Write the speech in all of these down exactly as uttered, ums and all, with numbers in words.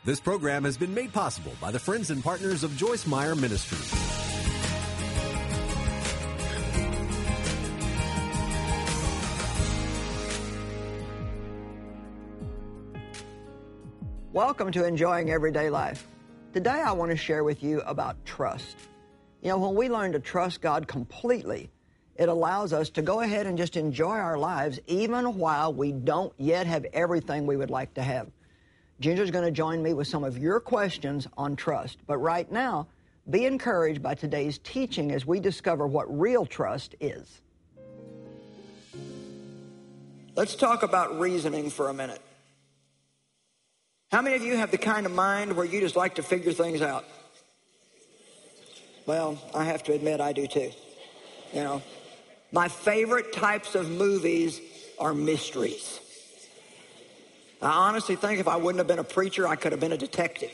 This program has been made possible by the friends and partners of Joyce Meyer Ministries. Welcome to Enjoying Everyday Life. Today I want to share with you about trust. You know, when we learn to trust God completely, it allows us to go ahead and just enjoy our lives even while we don't yet have everything we would like to have. Ginger's going to join me with some of your questions on trust. But right now, be encouraged by today's teaching as we discover what real trust is. Let's talk about reasoning for a minute. How many of you have the kind of mind where you just like to figure things out? Well, I have to admit I do too. You know, my favorite types of movies are mysteries. I honestly think if I wouldn't have been a preacher, I could have been a detective.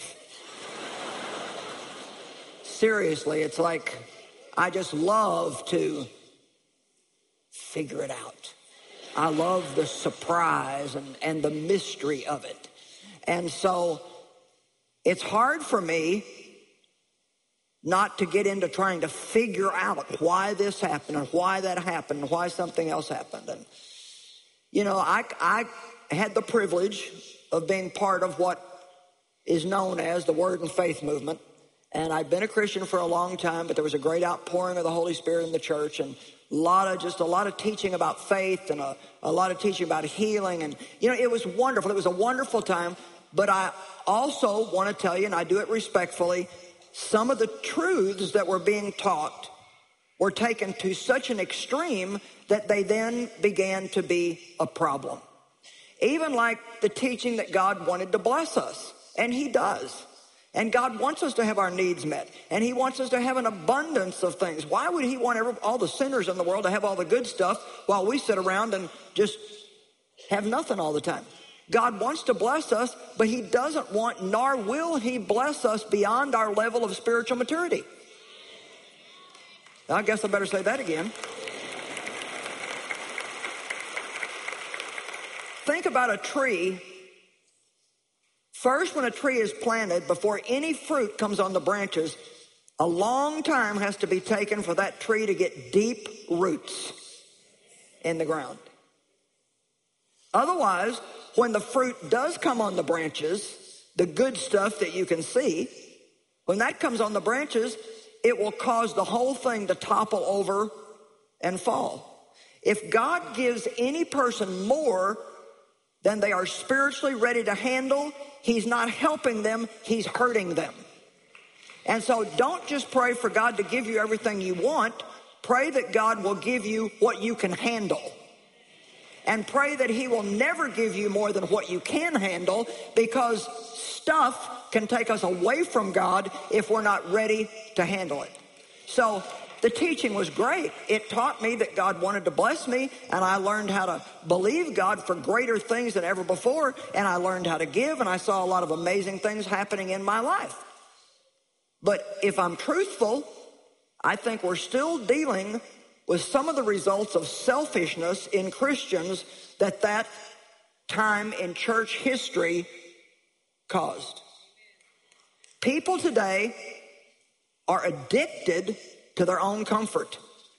Seriously, it's like I just love to figure it out. I love the surprise and, and the mystery of it. And so it's hard for me not to get into trying to figure out why this happened and why that happened and why something else happened. And, you know, I, I had the privilege of being part of what is known as the Word and Faith movement. And I'd been a Christian for a long time, but there was a great outpouring of the Holy Spirit in the church and a lot of, just a lot of teaching about faith and a, a lot of teaching about healing. And, you know, it was wonderful. It was a wonderful time. But I also want to tell you, and I do it respectfully, some of the truths that were being taught were taken to such an extreme that they then began to be a problem. Even like the teaching that God wanted to bless us, and He does. And God wants us to have our needs met, and He wants us to have an abundance of things. Why would He want every, all the sinners in the world to have all the good stuff while we sit around and just have nothing all the time? God wants to bless us, but He doesn't want, nor will He bless us beyond our level of spiritual maturity. I guess I better say that again. Think about a tree. First, when a tree is planted, before any fruit comes on the branches, a long time has to be taken for that tree to get deep roots in the ground. Otherwise, when the fruit does come on the branches, the good stuff that you can see, when that comes on the branches, it will cause the whole thing to topple over and fall. If God gives any person more than they are spiritually ready to handle, He's not helping them, He's hurting them. And so don't just pray for God to give you everything you want. Pray that God will give you what you can handle. And pray that He will never give you more than what you can handle, because stuff can take us away from God if we're not ready to handle it. So the teaching was great. It taught me that God wanted to bless me, and I learned how to believe God for greater things than ever before, and I learned how to give, and I saw a lot of amazing things happening in my life. But if I'm truthful, I think we're still dealing with some of the results of selfishness in Christians that that time in church history caused. People today are addicted to their own comfort.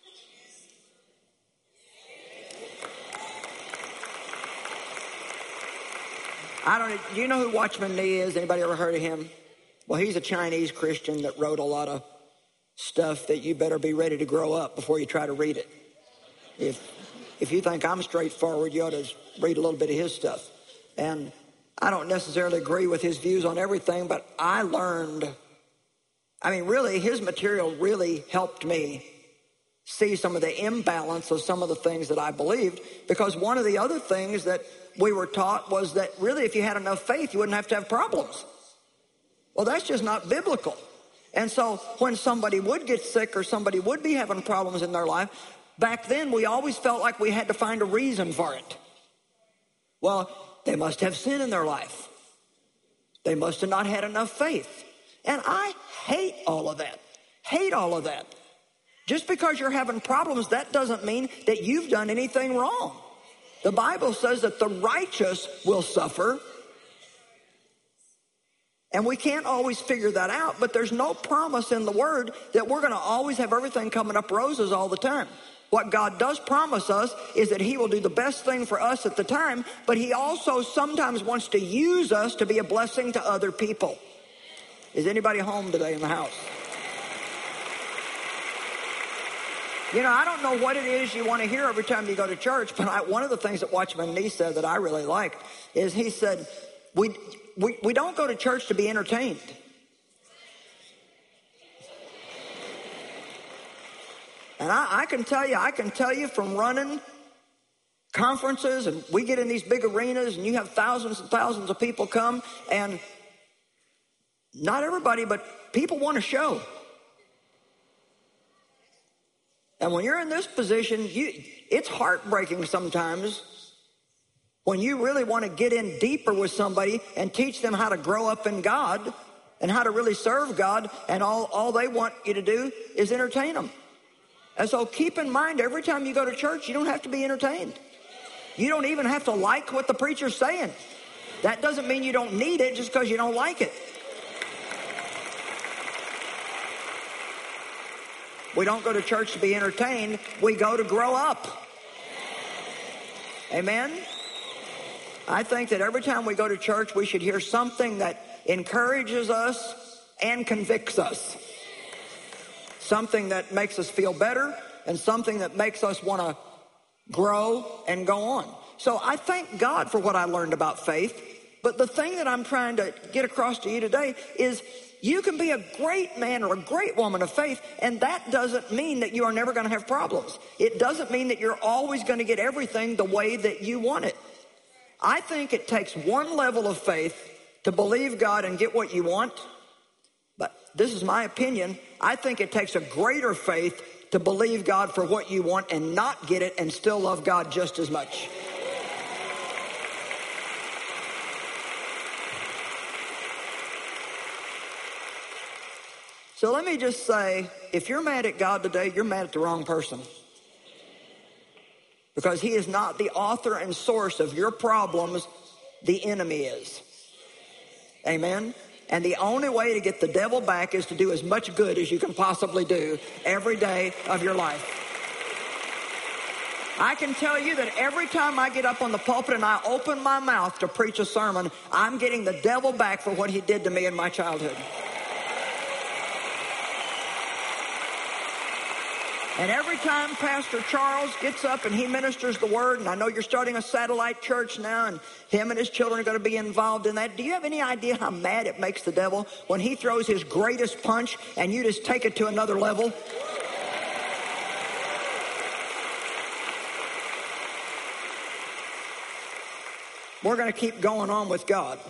I don't, do you know who Watchman Nee is? Anybody ever heard of him? Well, he's a Chinese Christian that wrote a lot of stuff that you better be ready to grow up before you try to read it. If, if you think I'm straightforward, you ought to read a little bit of his stuff. And I don't necessarily agree with his views on everything, but I learned, I mean, really, his material really helped me see some of the imbalance of some of the things that I believed, because one of the other things that we were taught was that really if you had enough faith, you wouldn't have to have problems. Well, that's just not biblical. And so when somebody would get sick or somebody would be having problems in their life, back then we always felt like we had to find a reason for it. Well, they must have sin in their life. They must have not had enough faith. And I hate all of that. Hate all of that. Just because you're having problems, that doesn't mean that you've done anything wrong. The Bible says that the righteous will suffer. And we can't always figure that out, but there's no promise in the Word that we're going to always have everything coming up roses all the time. What God does promise us is that He will do the best thing for us at the time, but He also sometimes wants to use us to be a blessing to other people. Is anybody home today in the house? You know, I don't know what it is you want to hear every time you go to church, but I, one of the things that Watchman Nee said that I really liked is he said, we, we, we don't go to church to be entertained. And I, I can tell you, I can tell you from running conferences, and we get in these big arenas, and you have thousands and thousands of people come, and not everybody, but people want a show. And when you're in this position, you, it's heartbreaking sometimes when you really want to get in deeper with somebody and teach them how to grow up in God and how to really serve God, and all, all they want you to do is entertain them. And so keep in mind, every time you go to church, you don't have to be entertained. You don't even have to like what the preacher's saying. That doesn't mean you don't need it just because you don't like it. We don't go to church to be entertained. We go to grow up. Amen? I think that every time we go to church, we should hear something that encourages us and convicts us. Something that makes us feel better and something that makes us want to grow and go on. So I thank God for what I learned about faith. But the thing that I'm trying to get across to you today is you can be a great man or a great woman of faith, and that doesn't mean that you are never going to have problems. It doesn't mean that you're always going to get everything the way that you want it. I think it takes one level of faith to believe God and get what you want. But this is my opinion. I think it takes a greater faith to believe God for what you want and not get it and still love God just as much. So let me just say, if you're mad at God today, you're mad at the wrong person. Because He is not the author and source of your problems. The enemy is. Amen? And the only way to get the devil back is to do as much good as you can possibly do every day of your life. I can tell you that every time I get up on the pulpit and I open my mouth to preach a sermon, I'm getting the devil back for what he did to me in my childhood. And every time Pastor Charles gets up and he ministers the word, and I know you're starting a satellite church now, and him and his children are going to be involved in that. Do you have any idea how mad it makes the devil when he throws his greatest punch and you just take it to another level? We're going to keep going on with God.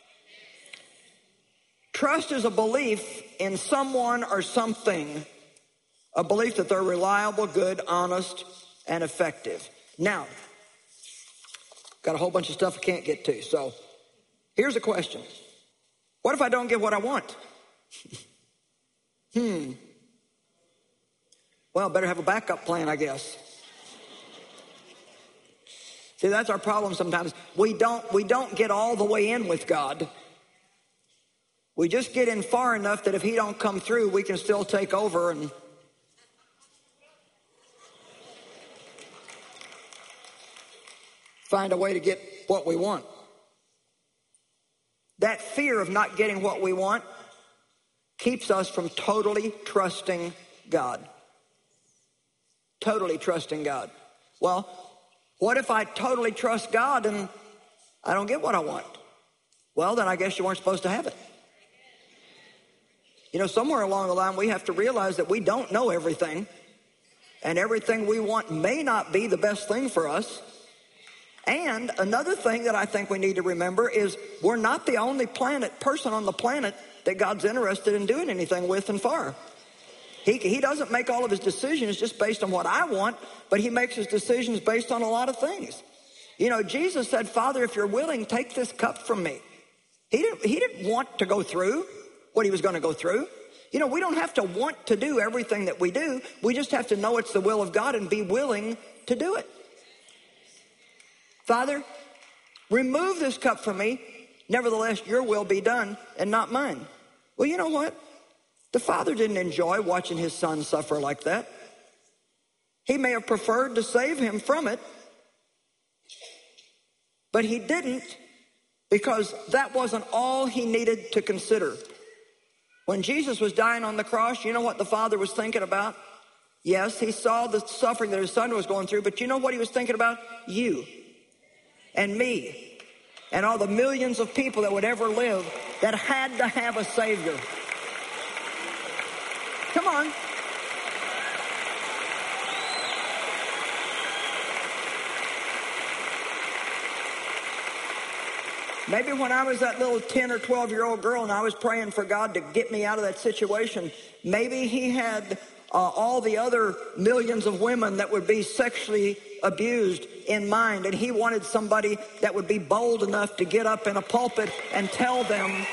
Trust is a belief in someone or something. A belief that they're reliable, good, honest, and effective. Now, got a whole bunch of stuff I can't get to. So here's a question. What if I don't get what I want? hmm. Well, better have a backup plan, I guess. See, that's our problem sometimes. We don't, we don't get all the way in with God. We just get in far enough that if He don't come through, we can still take over and find a way to get what we want. That fear of not getting what we want keeps us from totally trusting God. Totally trusting God. Well, what if I totally trust God and I don't get what I want? Well, then I guess you weren't supposed to have it. You know, somewhere along the line, we have to realize that we don't know everything, and everything we want may not be the best thing for us. And another thing that I think we need to remember is we're not the only planet person on the planet that God's interested in doing anything with and for. He, he doesn't make all of his decisions just based on what I want, but he makes his decisions based on a lot of things. You know, Jesus said, Father, if you're willing, take this cup from me. He didn't, he didn't want to go through what he was going to go through. You know, we don't have to want to do everything that we do. We just have to know it's the will of God and be willing to do it. Father, remove this cup from me, Nevertheless, your will be done and not mine. Well, you know what? The Father didn't enjoy watching his son suffer like that. He may have preferred to save him from it, but he didn't, because that wasn't all he needed to consider. When Jesus was dying on the cross, you know what the Father was thinking about? Yes, he saw the suffering that his son was going through, but you know what he was thinking about? You and me and all the millions of people that would ever live that had to have a Savior. Come on. Maybe when I was that little ten or twelve year old girl and I was praying for God to get me out of that situation, maybe he had uh, all the other millions of women that would be sexually abused in mind, and he wanted somebody that would be bold enough to get up in a pulpit and tell them.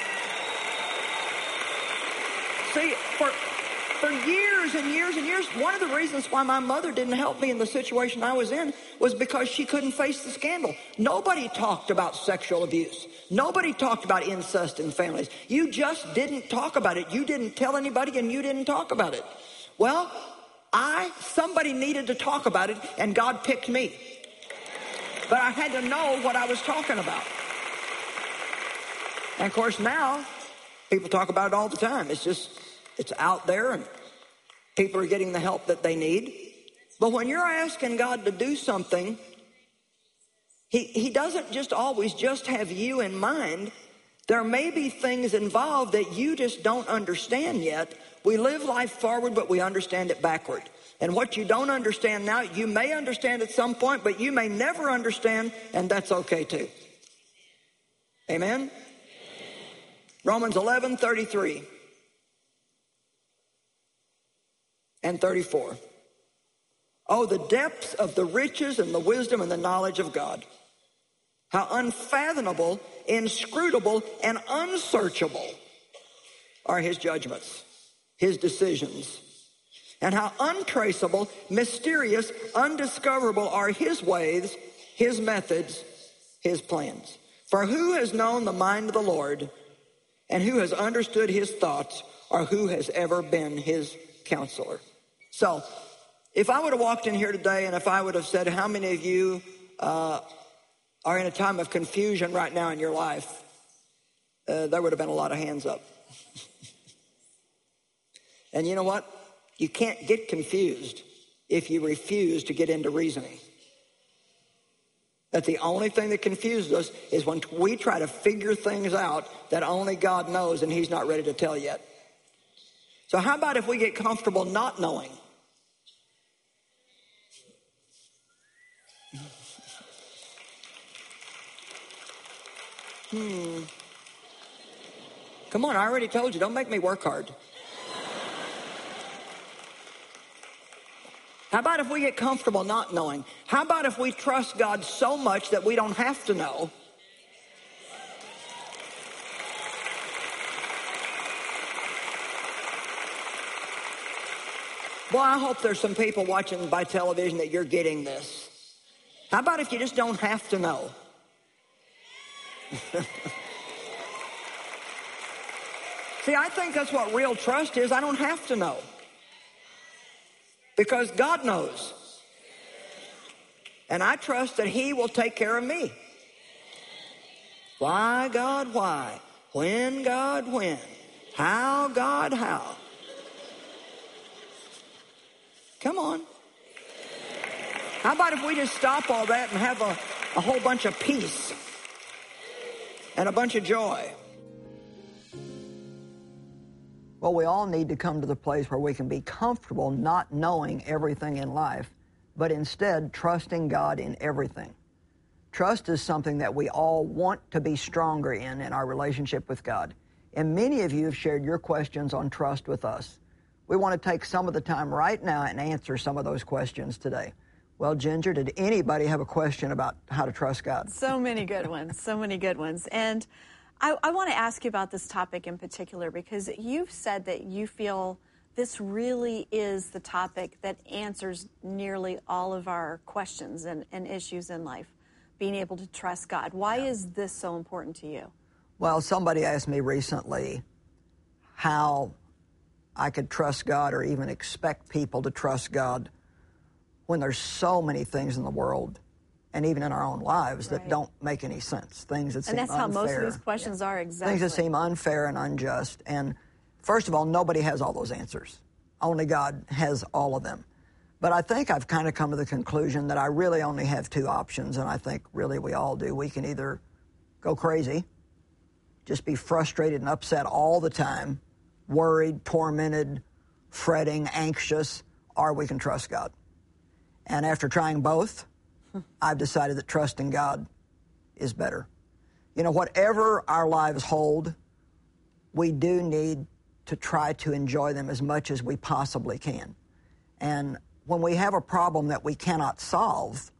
See, for, for years and years and years, one of the reasons why my mother didn't help me in the situation I was in was because she couldn't face the scandal. Nobody talked about sexual abuse. Nobody talked about incest in families. You just didn't talk about it. You didn't tell anybody, and you didn't talk about it. Well, I, somebody needed to talk about it, and God picked me. But I had to know what I was talking about. And of course now, people talk about it all the time. It's just, it's out there, and people are getting the help that they need. But when you're asking God to do something, he, he doesn't just always just have you in mind. There may be things involved that you just don't understand yet. We live life forward, but we understand it backward. And what you don't understand now, you may understand at some point, but you may never understand, and that's okay too. Amen? Romans eleven, thirty-three and thirty-four. Oh, the depths of the riches and the wisdom and the knowledge of God. How unfathomable, inscrutable, and unsearchable are his judgments, his decisions. And how untraceable, mysterious, undiscoverable are his ways, his methods, his plans. For who has known the mind of the Lord, and who has understood his thoughts, or who has ever been his counselor? So, if I would have walked in here today and if I would have said, how many of you uh, are in a time of confusion right now in your life, uh, there would have been a lot of hands up. And you know what? You can't get confused if you refuse to get into reasoning. That the only thing that confuses us is when we try to figure things out that only God knows and he's not ready to tell yet. So how about if we get comfortable not knowing? Hmm. Come on, I already told you, don't make me work hard. How about if we get comfortable not knowing? How about if we trust God so much that we don't have to know? Well, I hope there's some people watching by television that you're getting this. How about if you just don't have to know? See, I think that's what real trust is. I don't have to know. Because God knows. And I trust that he will take care of me. Why, God, why? When, God, when? How, God, how? Come on. How about if we just stop all that and have a, a whole bunch of peace and a bunch of joy? Well, we all need to come to the place where we can be comfortable not knowing everything in life, but instead trusting God in everything. Trust is something that we all want to be stronger in in our relationship with God. And many of you have shared your questions on trust with us. We want to take some of the time right now and answer some of those questions today. Well, Ginger, did anybody have a question about how to trust God? So many good ones, so many good ones. And I, I want to ask you about this topic in particular because you've said that you feel this really is the topic that answers nearly all of our questions and, and issues in life, being able to trust God. Why yeah. is this so important to you? Well, somebody asked me recently how I could trust God or even expect people to trust God when there's so many things in the world and even in our own lives right. that don't make any sense. Things that and seem unfair. And that's how most of these questions yeah. are, exactly. Things that seem unfair and unjust. And first of all, nobody has all those answers. Only God has all of them. But I think I've kind of come to the conclusion that I really only have two options, and I think really we all do. We can either go crazy, just be frustrated and upset all the time, worried, tormented, fretting, anxious, or we can trust God. And after trying both, I've decided that trusting God is better. You know, whatever our lives hold, we do need to try to enjoy them as much as we possibly can. And when we have a problem that we cannot solve,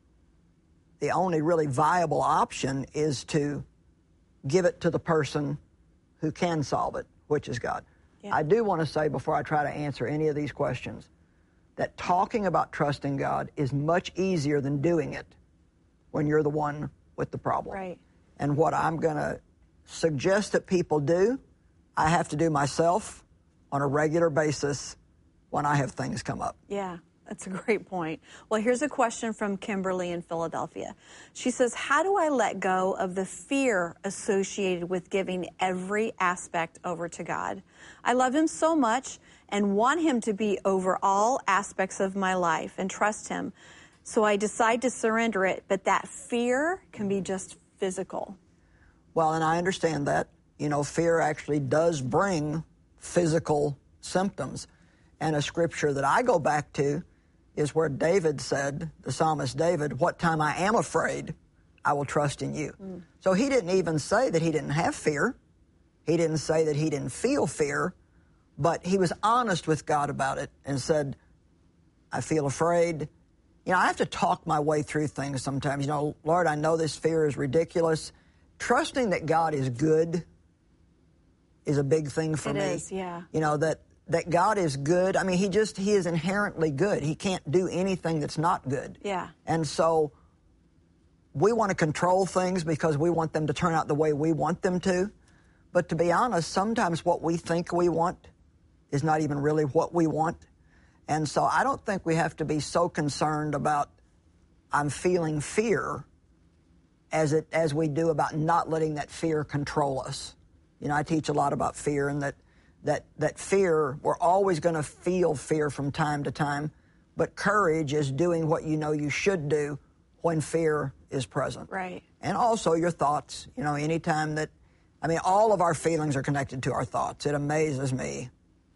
the only really viable option is to give it to the person who can solve it, which is God. Yeah. I do want to say before I try to answer any of these questions that talking about trusting God is much easier than doing it when you're the one with the problem. Right. And what I'm going to suggest that people do, I have to do myself on a regular basis when I have things come up. Yeah, that's a great point. Well, here's a question from Kimberly in Philadelphia. She says, how do I let go of the fear associated with giving every aspect over to God? I love him so much and want him to be over all aspects of my life and trust him. So I decide to surrender it, but that fear can be just physical. Well, and I understand that. You know, fear actually does bring physical symptoms. And a scripture that I go back to is where David said, the psalmist David, what time I am afraid, I will trust in you. Mm. So he didn't even say that he didn't have fear. He didn't say that he didn't feel fear, but he was honest with God about it and said, I feel afraid. You know, I have to talk my way through things sometimes. You know, Lord, I know this fear is ridiculous. Trusting that God is good is a big thing for it me. It is, yeah. You know, that that God is good. I mean, he just, he is inherently good. He can't do anything that's not good. Yeah. And so we want to control things because we want them to turn out the way we want them to. But to be honest, sometimes what we think we want is not even really what we want. And so I don't think we have to be so concerned about I'm feeling fear as it as we do about not letting that fear control us. You know, I teach a lot about fear and that that that fear, we're always going to feel fear from time to time, but courage is doing what you know you should do when fear is present. Right. And also your thoughts. You know, anytime that, I mean, all of our feelings are connected to our thoughts. It amazes me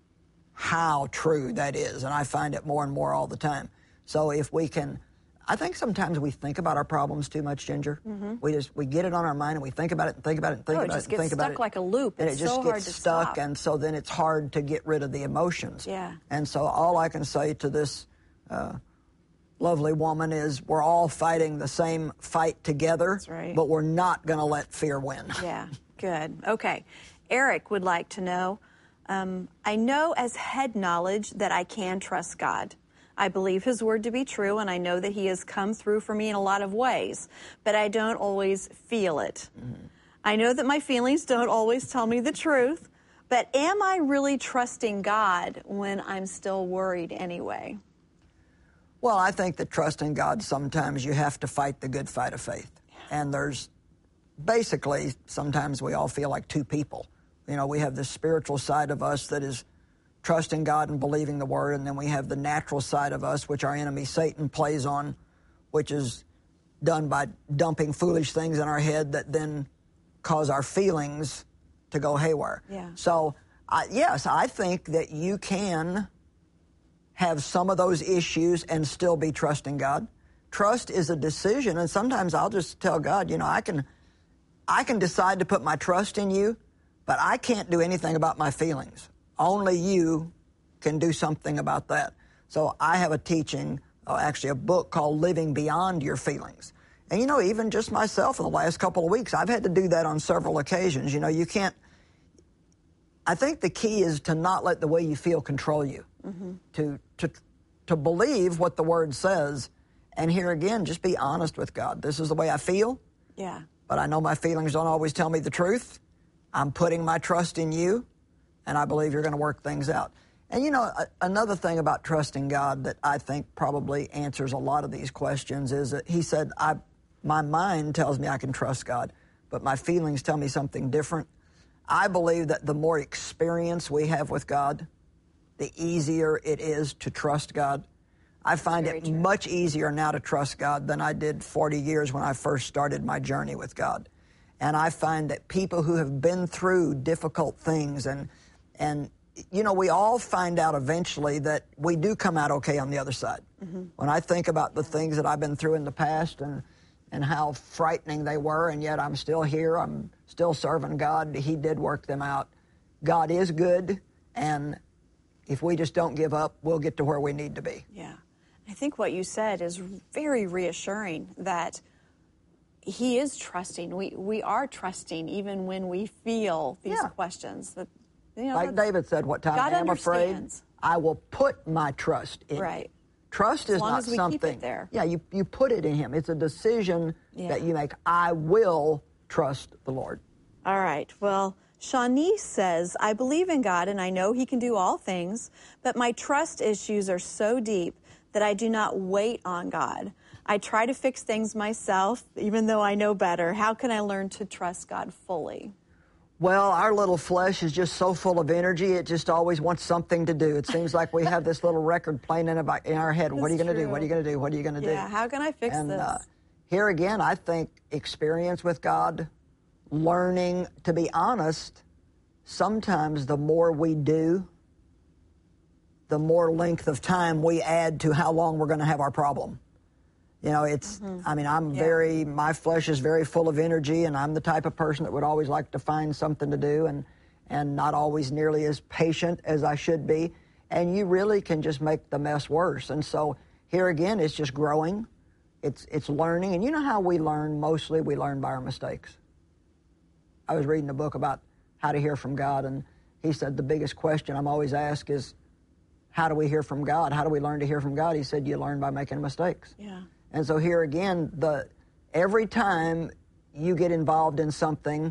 how true that is, and I find it more and more all the time. So if we can, I think sometimes we think about our problems too much, Ginger. Mm-hmm. We just, we get it on our mind and we think about it and think about it and think oh, about it, it just and think gets about stuck it. like a loop. And it's it just so gets hard to stuck, stop. and so then it's hard to get rid of the emotions. Yeah. And so all I can say to this uh, lovely woman is we're all fighting the same fight together, That's right. but we're not going to let fear win. Yeah, good. Okay. Eric would like to know, um, I know as head knowledge that I can trust God. I believe his word to be true, and I know that he has come through for me in a lot of ways, but I don't always feel it. Mm-hmm. I know that my feelings don't always tell me the truth, but am I really trusting God when I'm still worried anyway? Well, I think that trusting God, sometimes you have to fight the good fight of faith. And there's basically, sometimes we all feel like two people. You know, we have this spiritual side of us that is trusting God and believing the word, and then we have the natural side of us, which our enemy Satan plays on, which is done by dumping foolish things in our head that then cause our feelings to go haywire. Yeah. So, uh, yes, I think that you can have some of those issues and still be trusting God. Trust is a decision, and sometimes I'll just tell God, you know, I can, I can decide to put my trust in you, but I can't do anything about my feelings. Only you can do something about that. So I have a teaching, uh, actually a book called Living Beyond Your Feelings. And, you know, even just myself in the last couple of weeks, I've had to do that on several occasions. You know, you can't, I think the key is to not let the way you feel control you. Mm-hmm. To, to, to believe what the word says. And here again, just be honest with God. This is the way I feel. Yeah. but I know my feelings don't always tell me the truth. I'm putting my trust in you, and I believe you're going to work things out. And, you know, a, another thing about trusting God that I think probably answers a lot of these questions is that he said, I, my mind tells me I can trust God, but my feelings tell me something different. I believe that the more experience we have with God, the easier it is to trust God. I find it true. much easier now to trust God than I did forty years when I first started my journey with God. And I find that people who have been through difficult things and, and you know, we all find out eventually that we do come out okay on the other side. Mm-hmm. When I think about the things that I've been through in the past and, and how frightening they were, and yet I'm still here, I'm still serving God, he did work them out. God is good, and if we just don't give up, we'll get to where we need to be. Yeah. I think what you said is very reassuring, that he is trusting. We we are trusting even when we feel these Yeah. questions. That, you know, Like David said, what time God I am afraid, understands. I will put my trust in Right. you. Trust is long not as we something. keep it there. Yeah, you, you put it in him. It's a decision Yeah. that you make. I will trust the Lord. All right. Well, Shawnice says, I believe in God and I know he can do all things, but my trust issues are so deep that I do not wait on God. I try to fix things myself, even though I know better. How can I learn to trust God fully? Well, our little flesh is just so full of energy, it just always wants something to do. It seems like we have this little record playing in, about, in our head. What are you That's going to do? true. What are you going to do? What are you going to do? Yeah, how can I fix and, this? Uh, here again, I think experience with God, learning to be honest, sometimes the more we do, the more length of time we add to how long we're going to have our problem. You know, it's, mm-hmm. I mean, I'm yeah. very, my flesh is very full of energy, and I'm the type of person that would always like to find something to do and, and not always nearly as patient as I should be. And you really can just make the mess worse. And so here again, it's just growing. It's, it's learning. And you know how we learn? Mostly we learn by our mistakes. I was reading a book about how to hear from God, and he said the biggest question I'm always asked is, how do we hear from God? How do we learn to hear from God? He said, you learn by making mistakes. Yeah. And so here again, the every time you get involved in something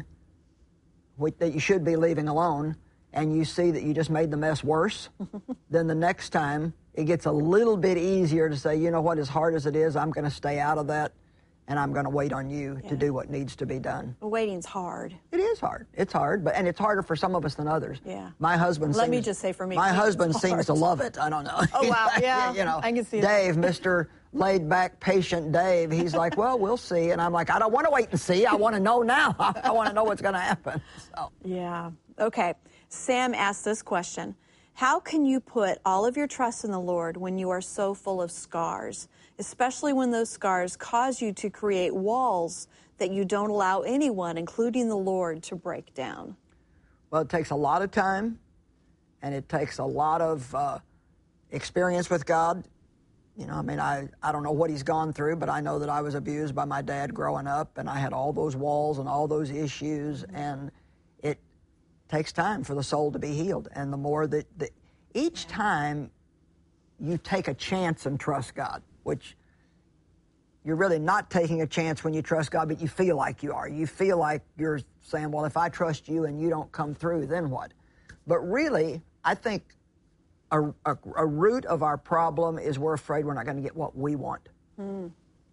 with, that you should be leaving alone, and you see that you just made the mess worse, then the next time it gets a little bit easier to say, you know what, as hard as it is, I'm going to stay out of that, and I'm going to wait on you yeah. to do what needs to be done. Waiting's hard. It is hard. It's hard, but and it's harder for some of us than others. Yeah. My husband. Let seems, me just say for me, my it's husband hard. seems to love it. I don't know. Oh wow, yeah. you know, I can see Dave, that. Mister laid back, patient Dave. He's like, well, we'll see, and I'm like, I don't want to wait and see. I want to know now. I, I want to know what's going to happen. So. Yeah. Okay. Sam asked this question. How can you put all of your trust in the Lord when you are so full of scars, especially when those scars cause you to create walls that you don't allow anyone, including the Lord, to break down? Well, it takes a lot of time, and it takes a lot of uh, experience with God. You know, I mean, I, I don't know what he's gone through, but I know that I was abused by my dad growing up, and I had all those walls and all those issues, and it takes time for the soul to be healed. And the more that, that each time you take a chance and trust God, which you're really not taking a chance when you trust God, but you feel like you are. You feel like you're saying, well, if I trust you and you don't come through, then what? But really, I think a, a, a root of our problem is we're afraid we're not going to get what we want. Hmm.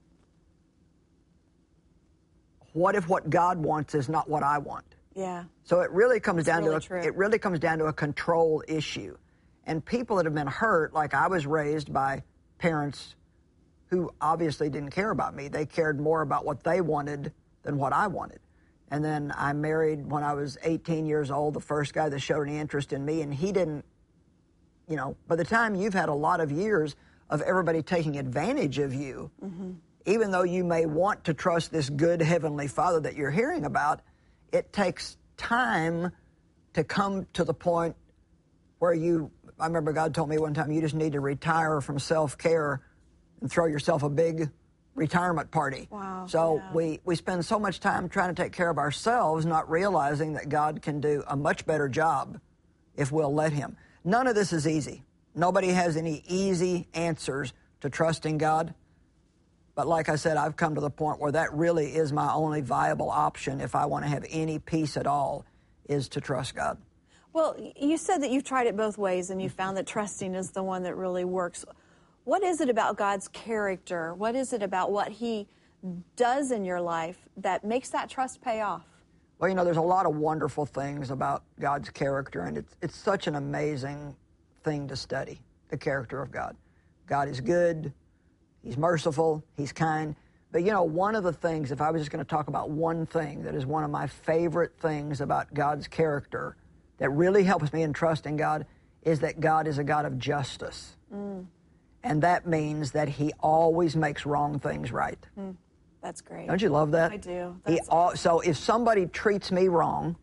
What if what God wants is not what I want? Yeah. So it really comes That's down really to a, true. it really comes down to a control issue. And people that have been hurt, like I was raised by parents who obviously didn't care about me. They cared more about what they wanted than what I wanted. And then I married when I was eighteen years old, the first guy that showed any interest in me, and he didn't, you know, by the time you've had a lot of years of everybody taking advantage of you, mm-hmm. even though you may want to trust this good Heavenly Father that you're hearing about, it takes time to come to the point where you, I remember God told me one time, you just need to retire from self-care and throw yourself a big retirement party. Wow. So yeah. we, we spend so much time trying to take care of ourselves, not realizing that God can do a much better job if we'll let him. None of this is easy. Nobody has any easy answers to trusting God. But like I said, I've come to the point where that really is my only viable option if I want to have any peace at all, is to trust God. Well, you said that you've tried it both ways and you found that trusting is the one that really works. What is it about God's character? What is it about what he does in your life that makes that trust pay off? Well, you know, there's a lot of wonderful things about God's character, and it's, it's such an amazing thing to study, the character of God. God is good, he's merciful, he's kind. But, you know, one of the things, if I was just going to talk about one thing that is one of my favorite things about God's character that really helps me in trusting God, is that God is a God of justice. Mm. And that means that he always makes wrong things right. Mm. That's great. Don't you love that? I do. He That's all, so if somebody treats me wrong,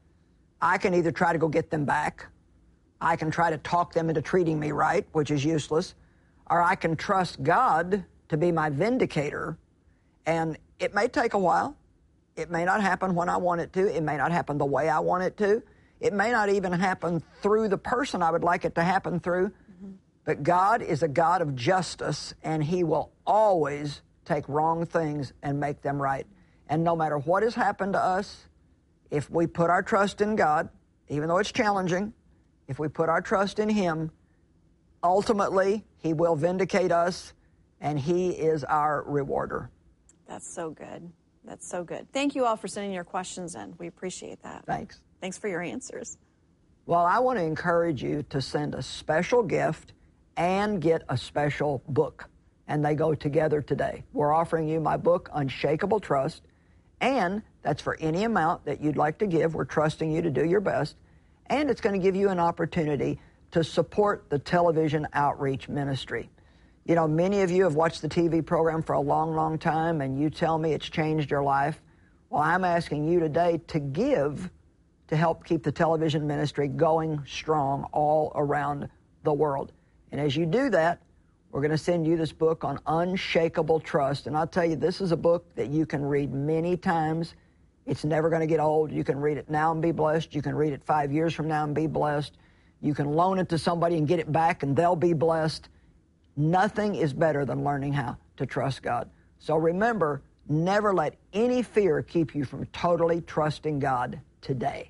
I can either try to go get them back, I can try to talk them into treating me right, which is useless, or I can trust God to be my vindicator. And it may take a while. It may not happen when I want it to. It may not happen the way I want it to. It may not even happen through the person I would like it to happen through. Mm-hmm. But God is a God of justice, and he will always take wrong things and make them right. And no matter what has happened to us, if we put our trust in God, even though it's challenging, if we put our trust in him, ultimately he will vindicate us, and he is our rewarder. That's so good. That's so good. Thank you all for sending your questions in. We appreciate that. Thanks. Thanks for your answers. Well, I want to encourage you to send a special gift and get a special book, and they go together today. We're offering you my book, Unshakable Trust, and that's for any amount that you'd like to give. We're trusting you to do your best, and it's going to give you an opportunity to support the television outreach ministry. You know, many of you have watched the T V program for a long, long time, and you tell me it's changed your life. Well, I'm asking you today to give to help keep the television ministry going strong all around the world. And as you do that, we're going to send you this book on Unshakable Trust. And I'll tell you, this is a book that you can read many times. It's never going to get old. You can read it now and be blessed. You can read it five years from now and be blessed. You can loan it to somebody and get it back, and they'll be blessed. Nothing is better than learning how to trust God. So remember, never let any fear keep you from totally trusting God today.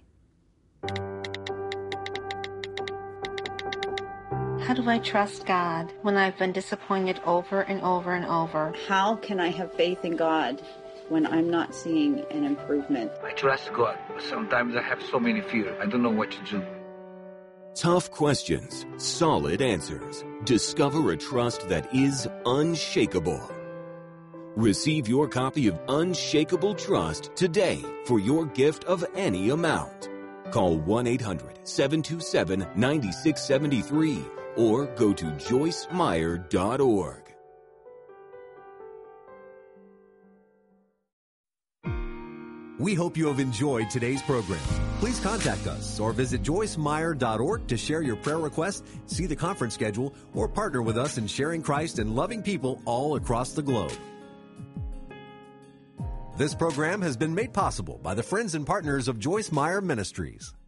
How do I trust God when I've been disappointed over and over and over? How can I have faith in God when I'm not seeing an improvement? I trust God, but sometimes I have so many fears. I don't know what to do. Tough questions, solid answers. Discover a trust that is unshakable. Receive your copy of Unshakable Trust today for your gift of any amount. Call one eight hundred, seven two seven, nine six seven three or go to joyce meyer dot org. We hope you have enjoyed today's program. Please contact us or visit joyce meyer dot org to share your prayer requests, see the conference schedule, or partner with us in sharing Christ and loving people all across the globe. This program has been made possible by the friends and partners of Joyce Meyer Ministries.